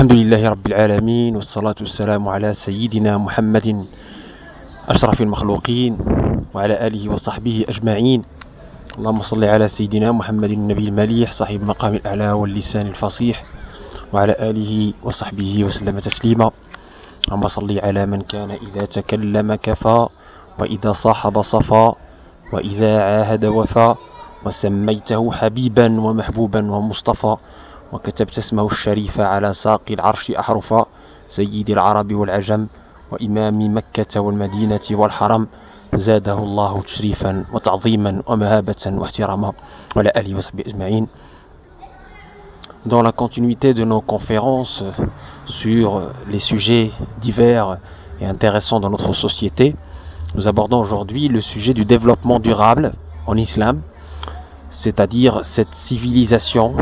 الحمد لله رب العالمين والصلاة والسلام على سيدنا محمد أشرف المخلوقين وعلى آله وصحبه أجمعين. اللهم صل على سيدنا محمد النبي المليح صاحب المقام الأعلى واللسان الفصيح وعلى آله وصحبه وسلم تسليما. اللهم صل على من كان إذا تكلم كفى وإذا صاحب صفى وإذا عاهد وفى وسميته حبيبا ومحبوبا ومصطفى وكتبت اسمه الشريف على ساق العرش أحرفا سيد العرب والعجم وإمام مكة والمدينة والحرم زاده الله تشريفا وتعظيما ومهابة واحتراما وعلى آله وصحبه أجمعين. Dans la continuité de nos conférences sur les sujets divers et intéressants dans notre société, nous abordons aujourd'hui le sujet du développement durable en islam, c'est-à-dire cette civilisation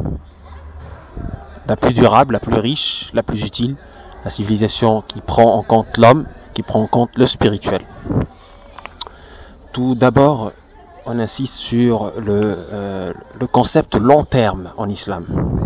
la plus durable, la plus riche, la plus utile, la civilisation qui prend en compte l'homme, qui prend en compte le spirituel. Tout d'abord, on insiste sur le concept long terme en islam.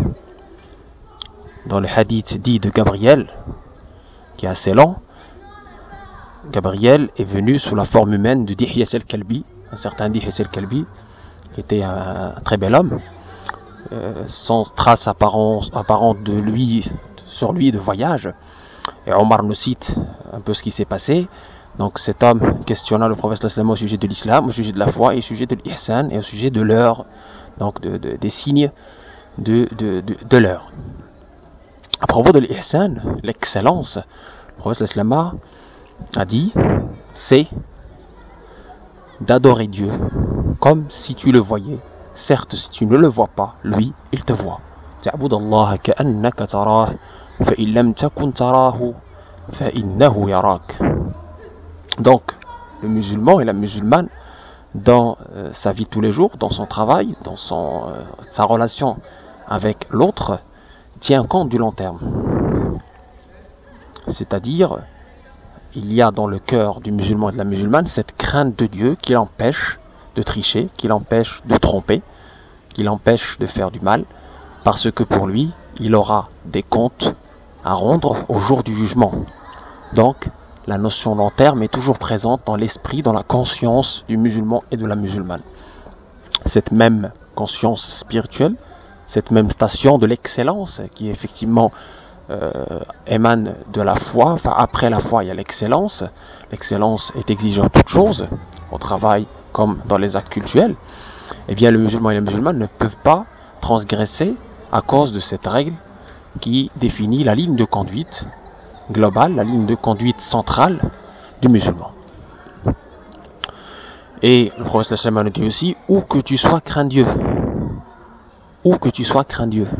Dans le hadith dit de Gabriel, qui est assez lent, Gabriel est venu sous la forme humaine de Dihya al-Kalbi, un certain Dihya al-Kalbi, qui était un très bel homme, sans trace apparente de lui, sur lui de voyage. Et Omar nous cite un peu ce qui s'est passé. Donc cet homme questionna le prophète sallallahu alayhi wa sallam au sujet de l'islam, au sujet de la foi et au sujet de l'ihsan et au sujet de l'heure, donc des signes de l'heure. À propos de l'ihsan, l'excellence, le prophète sallallahu alayhi wa sallam a dit, c'est d'adorer Dieu comme si tu le voyais. Certes, si tu ne le vois pas, lui, il te voit. تعبد الله كأنك تراه فإن لم تكن تراه فإنه يراك. Donc, le musulman et la musulmane, dans sa vie de tous les jours, dans son travail, dans sa relation avec l'autre, tient compte du long terme. C'est-à-dire, il y a dans le cœur du musulman et de la musulmane cette crainte de Dieu qui l'empêche de tricher, qui l'empêche de tromper, qui l'empêche de faire du mal, parce que pour lui, il aura des comptes à rendre au jour du jugement. Donc, la notion long terme est toujours présente dans l'esprit, dans la conscience du musulman et de la musulmane. Cette même conscience spirituelle, cette même station de l'excellence qui effectivement émane de la foi, enfin après la foi il y a l'excellence. L'excellence est exigée en toutes choses, au travail comme dans les actes cultuels. Eh bien le musulman et la musulmane ne peuvent pas transgresser à cause de cette règle qui définit la ligne de conduite globale, la ligne de conduite centrale du musulman. Et le prophète sallallahu alayhi wa sallam nous dit aussi, où que tu sois, crains Dieu. Où que tu sois, crains Dieu.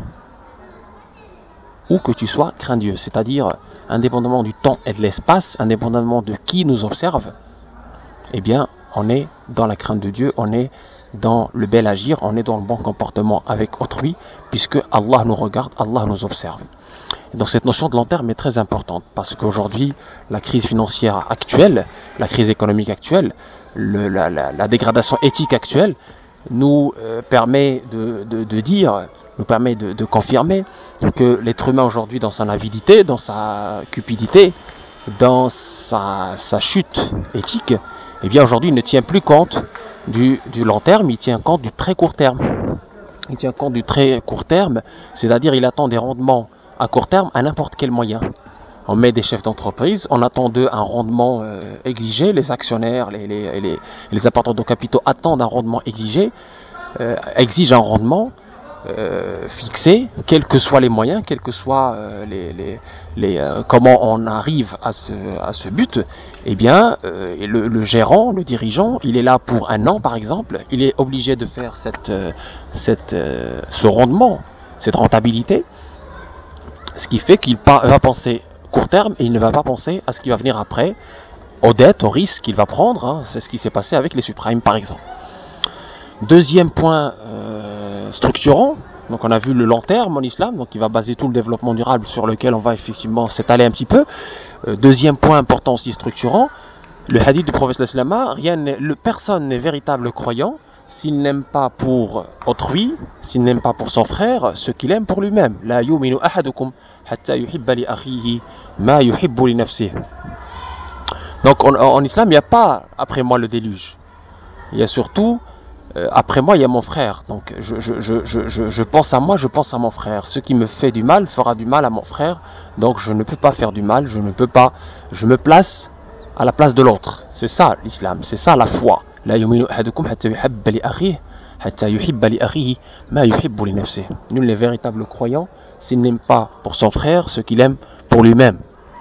Où que tu sois, crains Dieu. C'est-à-dire, indépendamment du temps et de l'espace, indépendamment de qui nous observe, eh bien, on est dans la crainte de Dieu, on est dans le bel agir, on est dans le bon comportement avec autrui, puisque Allah nous regarde, Allah nous observe. Et donc cette notion de long terme est très importante, parce qu'aujourd'hui, la crise financière actuelle, la crise économique actuelle, la dégradation éthique actuelle, nous permet de dire, nous permet de confirmer que l'être humain aujourd'hui, dans son avidité, dans sa cupidité, dans sa chute éthique, eh bien aujourd'hui il ne tient plus compte du long terme, il tient compte du très court terme. Il tient compte du très court terme, c'est-à-dire il attend des rendements à court terme à n'importe quel moyen. On met des chefs d'entreprise, on attend d'eux un rendement exigé, les actionnaires, les apporteurs de capitaux attendent un rendement exigé, exigent un rendement fixé, quels que soient les moyens, quels que soient comment on arrive à ce but. Eh bien, le gérant, le dirigeant, il est là pour un an par exemple, il est obligé de faire ce rendement, cette rentabilité, ce qui fait qu'il va penser court terme et il ne va pas penser à ce qui va venir après, aux dettes, aux risques qu'il va prendre, hein. C'est ce qui s'est passé avec les subprimes par exemple. Deuxième point structurant, donc on a vu le long terme en islam, donc il va baser tout le développement durable sur lequel on va effectivement s'étaler un petit peu. Deuxième point important aussi structurant, le hadith du prophète sallallahu alayhi wa sallam, personne n'est véritable croyant s'il n'aime pas pour autrui, s'il n'aime pas pour son frère, ce qu'il aime pour lui-même. La yu'minu ahadukum hatta yuhibba li akhihi ma yuhibbu li nafsihi. Donc en islam, il n'y a pas après moi le déluge. Il y a surtout après moi, il y a mon frère. Donc je pense à moi, je pense à mon frère. Ce qui me fait du mal fera du mal à mon frère. Donc je ne peux pas faire du mal, je me place à la place de l'autre. C'est ça l'islam, c'est ça la foi. La yu'minu ahadukum hatta yuhibba li akhihi hatta yuhibba li akhihi ma yuhibbu li nafsihi. Nul n'est véritable croyant s'il n'aime pas pour son frère ce qu'il aime pour lui-même.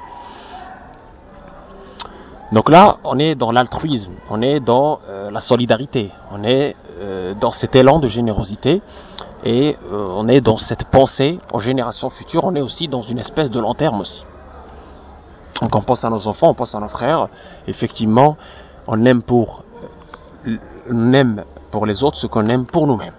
Donc là, on est dans l'altruisme, on est dans la solidarité, on est dans cet élan de générosité et on est dans cette pensée aux générations futures, on est aussi dans une espèce de long terme aussi. Donc on pense à nos enfants, on pense à nos frères, effectivement, on aime pour les autres ce qu'on aime pour nous-mêmes.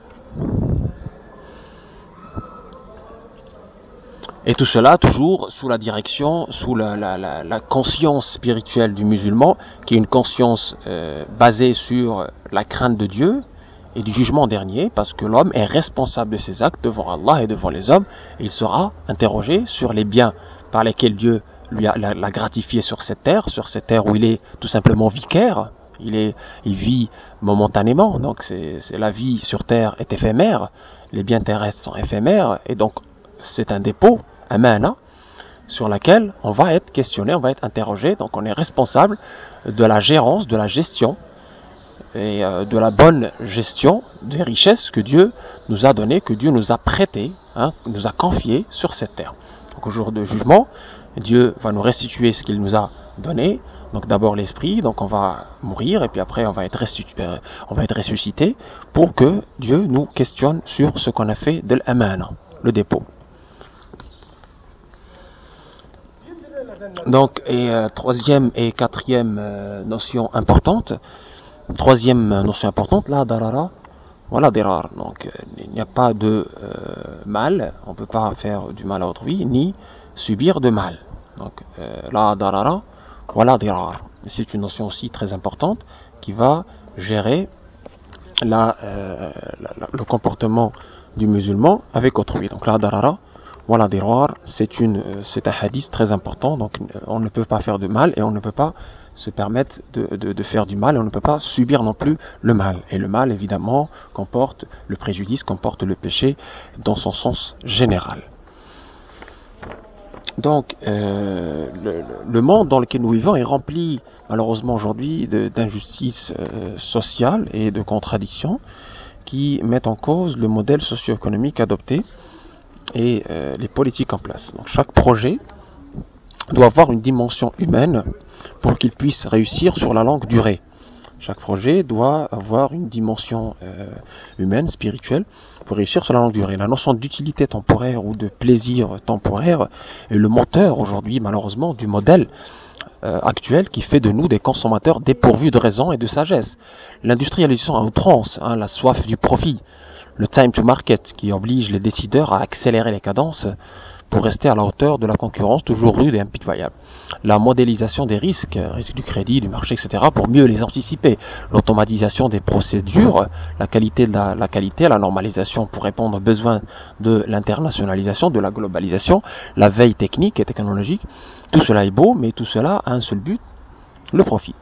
Et tout cela toujours sous la direction, sous la conscience spirituelle du musulman, qui est une conscience basée sur la crainte de Dieu et du jugement dernier, parce que l'homme est responsable de ses actes devant Allah et devant les hommes, et il sera interrogé sur les biens par lesquels Dieu l'a gratifié sur cette terre où il est tout simplement vicaire, il vit momentanément, donc c'est la vie sur terre est éphémère, les biens terrestres sont éphémères, et donc c'est un dépôt, un mana, sur laquelle on va être questionné, on va être interrogé, donc on est responsable de la gérance, de la gestion, et de la bonne gestion des richesses que Dieu nous a données, que Dieu nous a prêtées, nous a confiées sur cette terre. Donc au jour de jugement, Dieu va nous restituer ce qu'il nous a donné, donc d'abord l'esprit, donc on va mourir, et puis après on va être ressuscité, pour que Dieu nous questionne sur ce qu'on a fait de l'amana, le dépôt. Donc, troisième et quatrième notion importante. Troisième notion importante, la darara, voilà dirar. Donc, il n'y a pas de mal, on ne peut pas faire du mal à autrui, ni subir de mal. Donc, la darara, voilà dirar. C'est une notion aussi très importante qui va gérer le comportement du musulman avec autrui. Donc, la darara, voilà dirar, c'est un hadith très important. Donc, on ne peut pas faire de mal et on ne peut pas se permettre de faire du mal, et on ne peut pas subir non plus le mal. Et le mal, évidemment, comporte le préjudice, comporte le péché dans son sens général. Donc, le monde dans lequel nous vivons est rempli, malheureusement aujourd'hui, d'injustices sociales et de contradictions qui mettent en cause le modèle socio-économique adopté et les politiques en place. Donc, chaque projet doit avoir une dimension humaine pour qu'il puisse réussir sur la longue durée. Chaque projet doit avoir une dimension humaine, spirituelle, pour réussir sur la longue durée. La notion d'utilité temporaire ou de plaisir temporaire est le moteur aujourd'hui, malheureusement, du modèle actuel qui fait de nous des consommateurs dépourvus de raison et de sagesse. L'industrialisation à outrance, la soif du profit, le time to market qui oblige les décideurs à accélérer les cadences pour rester à la hauteur de la concurrence toujours rude et impitoyable. La modélisation des risques du crédit, du marché, etc., pour mieux les anticiper. L'automatisation des procédures, la qualité, la normalisation pour répondre aux besoins de l'internationalisation, de la globalisation, la veille technique et technologique. Tout cela est beau, mais tout cela a un seul but, le profit.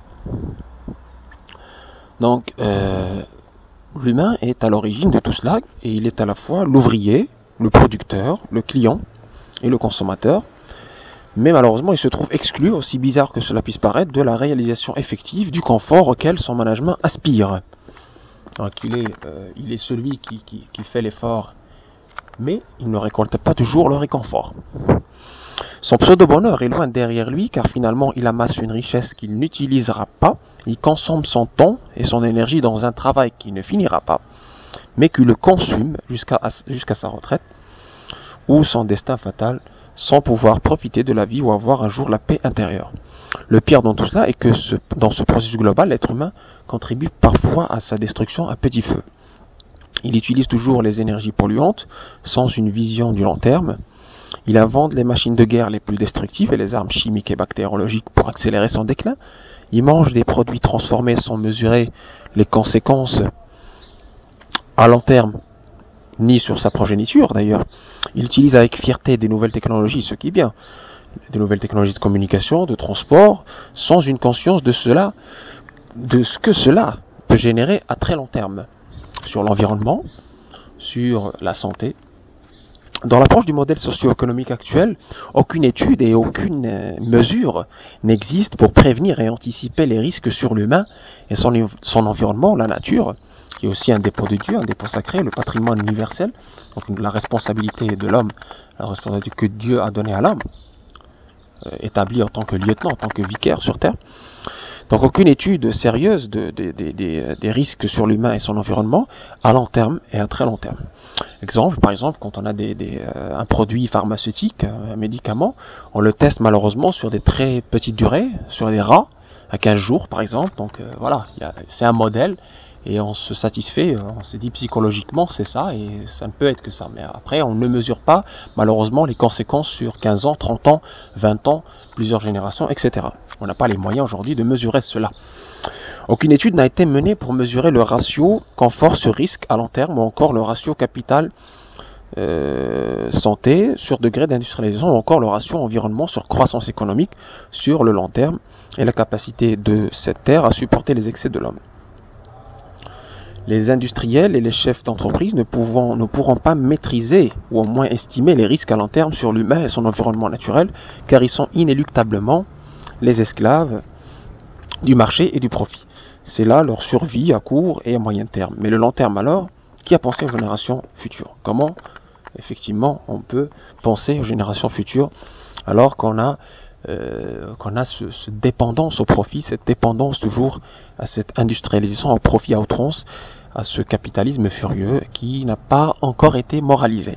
Donc, l'humain est à l'origine de tout cela, et il est à la fois l'ouvrier, le producteur, le client et le consommateur, mais malheureusement il se trouve exclu, aussi bizarre que cela puisse paraître, de la réalisation effective du confort auquel son management aspire. Donc il est celui qui fait l'effort, mais il ne récolte pas toujours le réconfort. Son pseudo-bonheur est loin derrière lui, car finalement il amasse une richesse qu'il n'utilisera pas, il consomme son temps et son énergie dans un travail qui ne finira pas, mais qui le consume jusqu'à sa retraite, ou son destin fatal, sans pouvoir profiter de la vie ou avoir un jour la paix intérieure. Le pire dans tout cela est que dans ce processus global, l'être humain contribue parfois à sa destruction à petit feu. Il utilise toujours les énergies polluantes, sans une vision du long terme. Il invente les machines de guerre les plus destructives et les armes chimiques et bactériologiques pour accélérer son déclin. Il mange des produits transformés sans mesurer les conséquences à long terme, ni sur sa progéniture d'ailleurs. Il utilise avec fierté des nouvelles technologies, ce qui est bien, des nouvelles technologies de communication, de transport, sans une conscience de cela, de ce que cela peut générer à très long terme, sur l'environnement, sur la santé. Dans l'approche du modèle socio-économique actuel, aucune étude et aucune mesure n'existe pour prévenir et anticiper les risques sur l'humain et son environnement, la nature, qui est aussi un dépôt de Dieu, un dépôt sacré, le patrimoine universel, donc la responsabilité de l'homme, la responsabilité que Dieu a donnée à l'homme, établie en tant que lieutenant, en tant que vicaire sur terre. Donc aucune étude sérieuse des risques sur l'humain et son environnement à long terme et à très long terme. Exemple, par exemple, quand on a un produit pharmaceutique, un médicament, on le teste malheureusement sur des très petites durées, sur des rats, à 15 jours par exemple. Donc voilà, c'est un modèle et on se satisfait, on se dit psychologiquement c'est ça et ça ne peut être que ça. Mais après on ne mesure pas malheureusement les conséquences sur 15 ans, 30 ans, 20 ans, plusieurs générations, etc. On n'a pas les moyens aujourd'hui de mesurer cela. Aucune étude n'a été menée pour mesurer le ratio confort-risque à long terme ou encore le ratio capital santé sur degré d'industrialisation ou encore le ratio environnement sur croissance économique sur le long terme et la capacité de cette terre à supporter les excès de l'homme. Les industriels et les chefs d'entreprise ne pourront pas maîtriser ou au moins estimer les risques à long terme sur l'humain et son environnement naturel car ils sont inéluctablement les esclaves du marché et du profit. C'est là leur survie à court et à moyen terme. Mais le long terme alors, qui a pensé aux générations futures? Comment effectivement on peut penser aux générations futures alors qu'on a cette dépendance au profit, cette dépendance toujours à cette industrialisation au profit à outrance, à ce capitalisme furieux qui n'a pas encore été moralisé.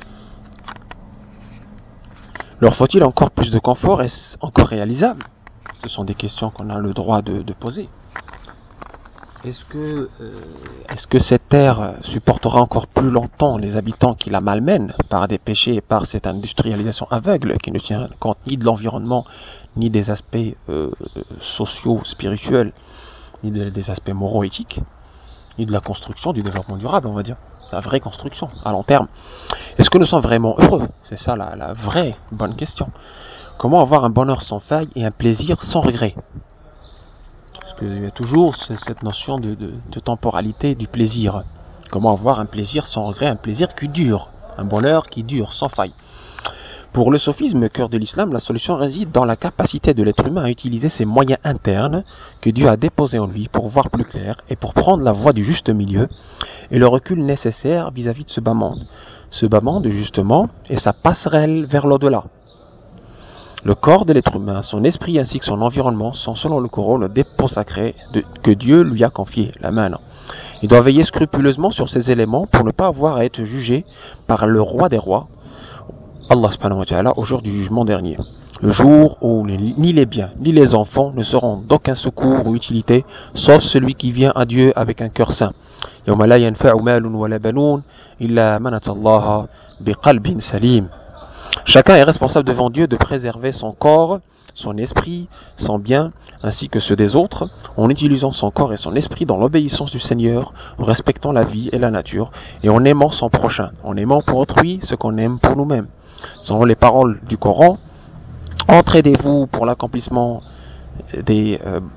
Leur faut-il encore plus de confort? Est-ce encore réalisable? Ce sont des questions qu'on a le droit de poser. Est-ce que cette terre supportera encore plus longtemps les habitants qui la malmènent par des péchés et par cette industrialisation aveugle qui ne tient compte ni de l'environnement, ni des aspects sociaux, spirituels, ni des aspects moraux, éthiques, ni de la construction, du développement durable, on va dire, la vraie construction à long terme? Est-ce que nous sommes vraiment heureux? C'est ça la vraie bonne question. Comment avoir un bonheur sans faille et un plaisir sans regret? Parce qu'il y a toujours cette notion de temporalité du plaisir. Comment avoir un plaisir sans regret, un plaisir qui dure, un bonheur qui dure, sans faille. Pour le sophisme, cœur de l'islam, la solution réside dans la capacité de l'être humain à utiliser ses moyens internes que Dieu a déposés en lui pour voir plus clair et pour prendre la voie du juste milieu et le recul nécessaire vis-à-vis de ce bas monde. Ce bas monde, justement, est sa passerelle vers l'au-delà. Le corps de l'être humain, son esprit ainsi que son environnement sont selon le Coran le dépôt sacré que Dieu lui a confié, la main. Il doit veiller scrupuleusement sur ces éléments pour ne pas avoir à être jugé par le roi des rois, Allah subhanahu wa ta'ala, au jour du jugement dernier. Le jour où ni les biens ni les enfants ne seront d'aucun secours ou utilité, sauf celui qui vient à Dieu avec un cœur saint. يَوْمَ لَا يَنْفَعُ مَالٌ وَلَا بَنُونَ إِلَّا مَنْ أَتَى اللَّهَ بِقَلْبٍ سَلِيمٍ. Chacun est responsable devant Dieu de préserver son corps, son esprit, son bien, ainsi que ceux des autres, en utilisant son corps et son esprit dans l'obéissance du Seigneur, en respectant la vie et la nature, et en aimant son prochain, en aimant pour autrui ce qu'on aime pour nous-mêmes. Selon les paroles du Coran, entraidez-vous pour l'accomplissement du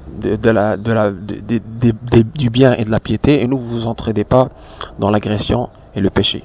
bien et de la piété, et ne vous entraidez pas dans l'agression et le péché.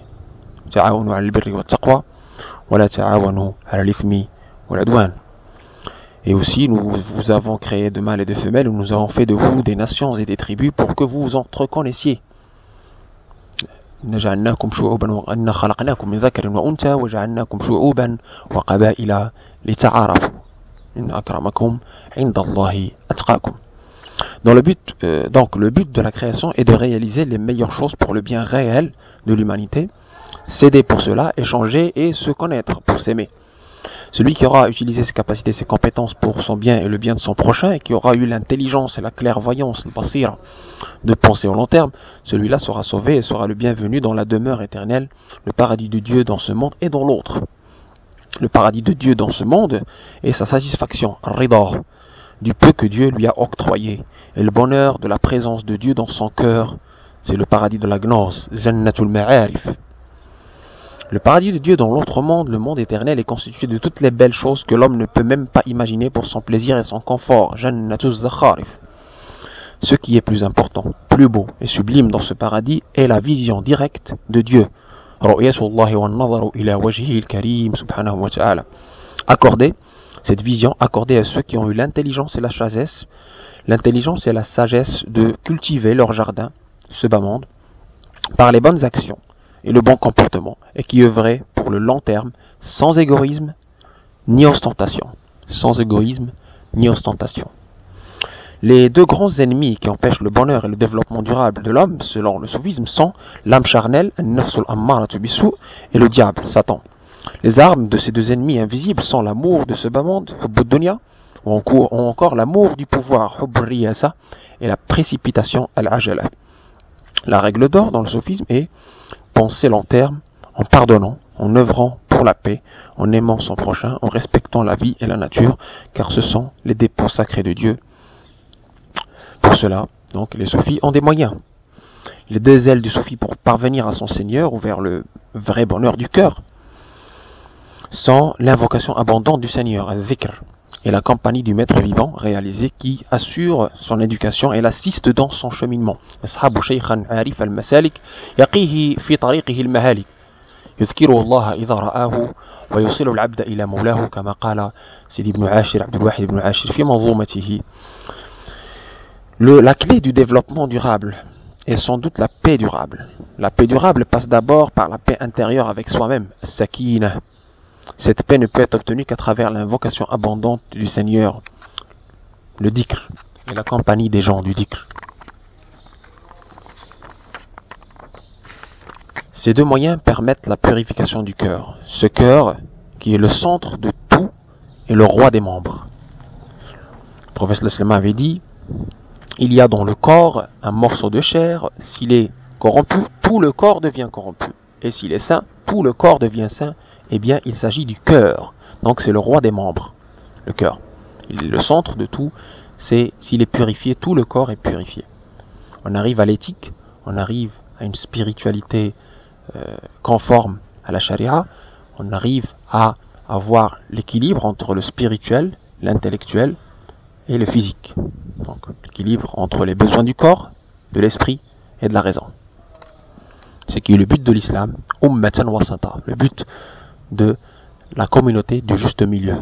Et aussi nous vous avons créé de mâles et de femelles, nous avons fait de vous des nations et des tribus pour que vous vous entreconnaissiez. إن جعلناكم شعوبا وإن خلقناكم من ذكر وأنثى وجعلناكم شعوبا وقبائل لتعارفوا إن أكرمكم عند الله أتقاكم. Donc le but de la création est de réaliser les meilleures choses pour le bien réel de l'humanité, s'aider pour cela, échanger et se connaître pour s'aimer. Celui qui aura utilisé ses capacités, ses compétences pour son bien et le bien de son prochain, et qui aura eu l'intelligence et la clairvoyance, le basira, de penser au long terme, celui-là sera sauvé et sera le bienvenu dans la demeure éternelle, le paradis de Dieu dans ce monde et dans l'autre. Le paradis de Dieu dans ce monde est sa satisfaction, ridar, du peu que Dieu lui a octroyé, et le bonheur de la présence de Dieu dans son cœur, c'est le paradis de la gnose, Jannatul Ma'arif. Le paradis de Dieu dans l'autre monde, le monde éternel, est constitué de toutes les belles choses que l'homme ne peut même pas imaginer pour son plaisir et son confort, Jannatul Zakharif. Ce qui est plus important, plus beau et sublime dans ce paradis est la vision directe de Dieu. Accordée, cette vision accordée à ceux qui ont eu l'intelligence et la sagesse, de cultiver leur jardin, ce bas monde, par les bonnes actions et le bon comportement, et qui œuvraient pour le long terme, sans égoïsme ni ostentation. Sans égoïsme ni ostentation. Les deux grands ennemis qui empêchent le bonheur et le développement durable de l'homme, selon le soufisme, sont l'âme charnelle, et le diable, Satan. Les armes de ces deux ennemis invisibles sont l'amour de ce bas monde, ou encore l'amour du pouvoir, et la précipitation, al-ajala. La règle d'or dans le soufisme est penser long terme, en pardonnant, en œuvrant pour la paix, en aimant son prochain, en respectant la vie et la nature, car ce sont les dépôts sacrés de Dieu. Pour cela, donc, les soufis ont des moyens. Les deux ailes du soufi pour parvenir à son Seigneur ou vers le vrai bonheur du cœur sont l'invocation abondante du Seigneur, al-Zikr, et la compagnie du Maître vivant réalisé qui assure son éducation et l'assiste dans son cheminement. أصحاب شيخا عارف المسالك يقيه في طريقه المهالك يذكره الله إذا رآه ويوصل العبد إلى مولاه كما قال سيدي بن عاشر عبد الواحد بن عاشر في منظومته. La clé du développement durable est sans doute la paix durable. La paix durable passe d'abord par la paix intérieure avec soi-même, sakina. Cette paix ne peut être obtenue qu'à travers l'invocation abondante du Seigneur, le dhikr, et la compagnie des gens du dhikr. Ces deux moyens permettent la purification du cœur. Ce cœur, qui est le centre de tout, est le roi des membres. Le prophète Islam avait dit: il y a dans le corps un morceau de chair, s'il est corrompu, tout le corps devient corrompu. Et s'il est saint, tout le corps devient saint. Eh bien, il s'agit du cœur. Donc c'est le roi des membres, le cœur. Il est le centre de tout. C'est s'il est purifié, tout le corps est purifié. On arrive à l'éthique, on arrive à une spiritualité conforme à la charia, on arrive à avoir l'équilibre entre le spirituel, l'intellectuel et le physique. Donc l'équilibre entre les besoins du corps, de l'esprit et de la raison. C'est qui est le but de l'islam, ummatan wasata, le but de la communauté du juste milieu.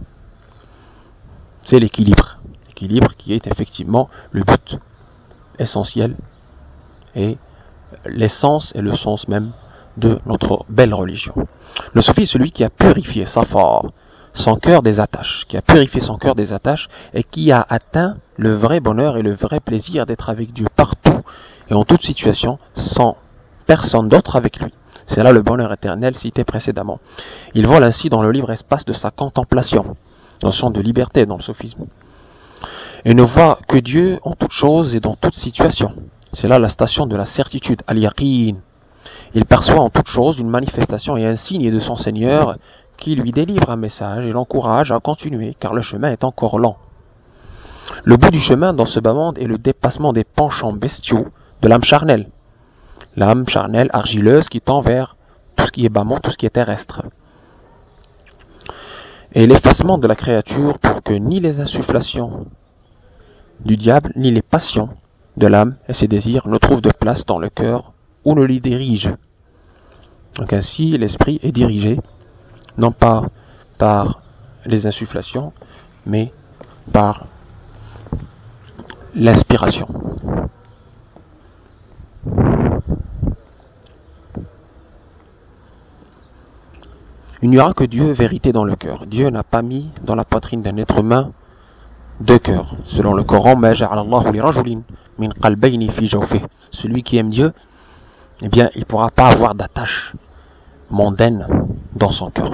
C'est l'équilibre qui est effectivement le but essentiel et l'essence et le sens même de notre belle religion. Le soufi est celui qui a purifié son cœur des attaches, et qui a atteint le vrai bonheur et le vrai plaisir d'être avec Dieu partout et en toute situation sans personne d'autre avec lui. C'est là le bonheur éternel cité précédemment. Il vole ainsi dans le libre espace de sa contemplation, notion de liberté dans le sophisme, et ne voit que Dieu en toute chose et dans toute situation. C'est là la station de la certitude, al-yaqin. Il perçoit en toute chose une manifestation et un signe de son Seigneur qui lui délivre un message et l'encourage à continuer car le chemin est encore lent. Le bout du chemin dans ce bas monde est le dépassement des penchants bestiaux de l'âme charnelle. L'âme charnelle argileuse qui tend vers tout ce qui est bas monde, tout ce qui est terrestre. Et l'effacement de la créature pour que ni les insufflations du diable, ni les passions de l'âme et ses désirs ne trouvent de place dans le cœur ou ne l'y dirigent. Donc ainsi, l'esprit est dirigé, non pas par les insufflations, mais par l'inspiration. Il n'y aura que Dieu, vérité dans le cœur. Dieu n'a pas mis dans la poitrine d'un être humain deux cœurs. Selon le Coran, celui qui aime Dieu, eh bien, il ne pourra pas avoir d'attache mondaine dans son cœur.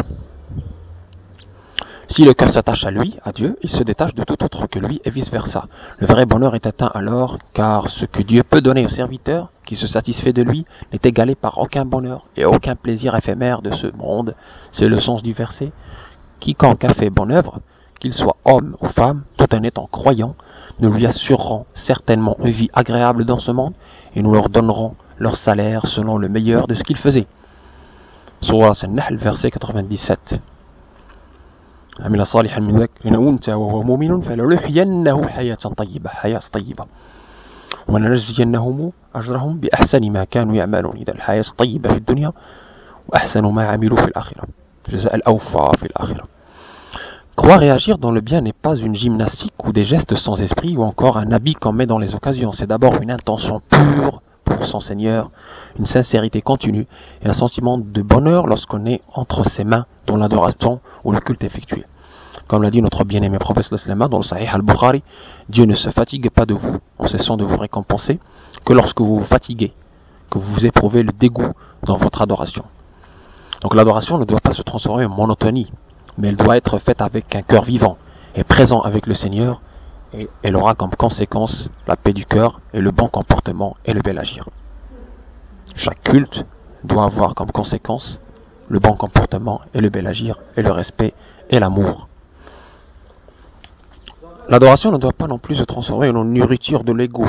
Si le cœur s'attache à lui, à Dieu, il se détache de tout autre que lui et vice-versa. Le vrai bonheur est atteint alors, car ce que Dieu peut donner au serviteur, qui se satisfait de lui, n'est égalé par aucun bonheur et aucun plaisir éphémère de ce monde. C'est le sens du verset. Quiconque a fait bonne œuvre, qu'il soit homme ou femme, tout en étant croyant, nous lui assurerons certainement une vie agréable dans ce monde et nous leur donnerons leur salaire selon le meilleur de ce qu'ils faisaient. Sourate An-Nahl, verset 97. عمل صالحا من ذكر أو أنثى وهو مؤمن فلنحيينه حياة طيبة ولنجزينهم أجرهم بأحسن ما كانوا يعملون. إذا الحياة الطيبة في الدنيا وأحسن ما عملوا في الآخرة. جزاء الأوفى في الآخرة. Croire et agir dans le bien n'est pas une gymnastique ou des gestes sans esprit ou encore un habit qu'on met dans les occasions. C'est d'abord une intention pure pour son Seigneur, une sincérité continue et un sentiment de bonheur lorsqu'on est entre ses mains dans l'adoration ou le culte effectué. Comme l'a dit notre bien-aimé prophète dans le Sahih al-Bukhari, Dieu ne se fatigue pas de vous en cessant de vous récompenser que lorsque vous vous fatiguez, que vous éprouvez le dégoût dans votre adoration. Donc l'adoration ne doit pas se transformer en monotonie, mais elle doit être faite avec un cœur vivant et présent avec le Seigneur, et elle aura comme conséquence la paix du cœur et le bon comportement et le bel agir. Chaque culte doit avoir comme conséquence le bon comportement et le bel agir et le respect et l'amour. L'adoration ne doit pas non plus se transformer en une nourriture de l'ego.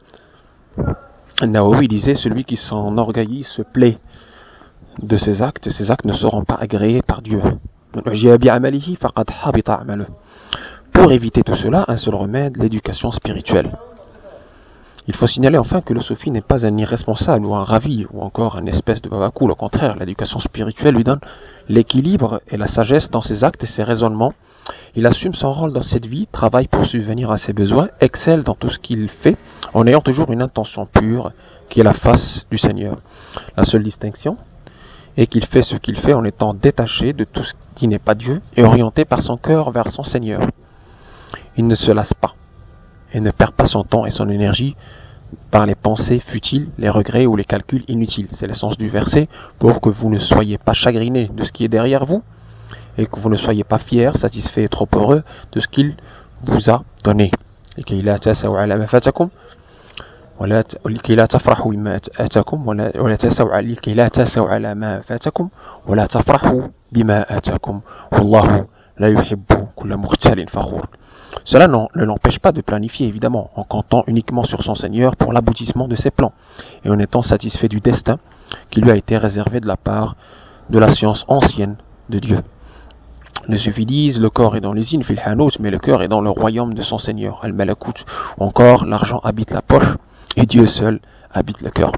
Nawawi disait, celui qui s'enorgueillit se plaît de ses actes, et ses actes ne seront pas agréés par Dieu. Pour éviter tout cela, un seul remède, l'éducation spirituelle. Il faut signaler enfin que le soufi n'est pas un irresponsable ou un ravi ou encore un espèce de babacool. Au contraire, l'éducation spirituelle lui donne l'équilibre et la sagesse dans ses actes et ses raisonnements. Il assume son rôle dans cette vie, travaille pour subvenir à ses besoins, excelle dans tout ce qu'il fait en ayant toujours une intention pure qui est la face du Seigneur. La seule distinction est qu'il fait ce qu'il fait en étant détaché de tout ce qui n'est pas Dieu et orienté par son cœur vers son Seigneur. Il ne se lasse pas et ne perd pas son temps et son énergie par les pensées futiles, les regrets ou les calculs inutiles. C'est l'essence du verset, pour que vous ne soyez pas chagrinés de ce qui est derrière vous et que vous ne soyez pas fiers, satisfaits et trop heureux de ce qu'il vous a donné. لكي لا تأسوا على ما فاتكم ولكي لا تفرحوا بما آتاكم لكي لا تأسوا على ما فاتكم ولا تفرحوا بما آتاكم والله لا يحب كل مختال فخور. Cela ne l'empêche pas de planifier, évidemment, en comptant uniquement sur son Seigneur pour l'aboutissement de ses plans, et en étant satisfait du destin qui lui a été réservé de la part de la science ancienne de Dieu. Les soufis disent, le corps est dans les fil hanout, mais le cœur est dans le royaume de son Seigneur, al-Malakut, ou encore l'argent habite la poche, et Dieu seul habite le cœur.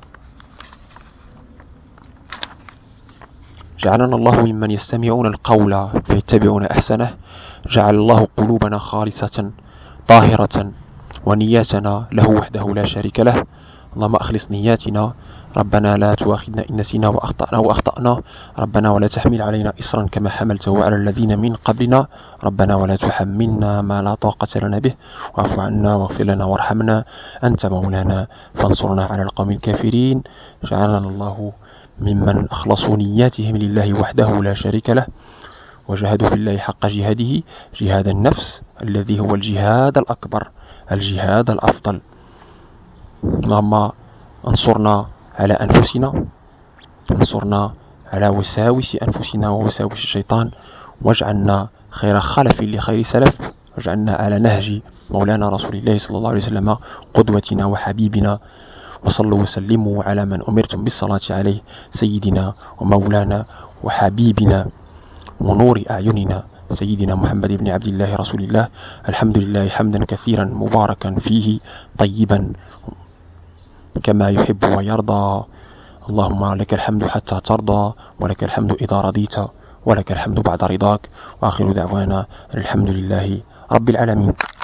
جعلنا الله ممن يستمعون القول فيتبعون أحسنه جعل الله قلوبنا خالصة طاهرة ونياتنا له وحده لا شريك له اللهم أخلص نياتنا ربنا لا تؤاخذنا إن نسينا وأخطأنا ربنا ولا تحمل علينا إصرا كما حملته على الذين من قبلنا ربنا ولا تحملنا ما لا طاقة لنا به واعف عنا واغفر لنا وارحمنا أنت مولانا فانصرنا على القوم الكافرين جعلنا الله ممن أخلصوا نياتهم لله وحده لا شريك له وجاهدوا في الله حق جهاده جهاد النفس الذي هو الجهاد الأكبر الجهاد الأفضل. اللهم انصرنا على أنفسنا انصرنا على وساوس أنفسنا ووساوس الشيطان واجعلنا خير خلف لخير سلف واجعلنا على نهج مولانا رسول الله صلى الله عليه وسلم قدوتنا وحبيبنا وصلوا وسلموا على من أمرتم بالصلاة عليه سيدنا ومولانا وحبيبنا ونور أعيننا سيدنا محمد بن عبد الله رسول الله. الحمد لله حمدا كثيرا مباركا فيه طيبا كما يحب ويرضى. اللهم لك الحمد حتى ترضى ولك الحمد إذا رضيت ولك الحمد بعد رضاك وآخر دعوانا الحمد لله رب العالمين.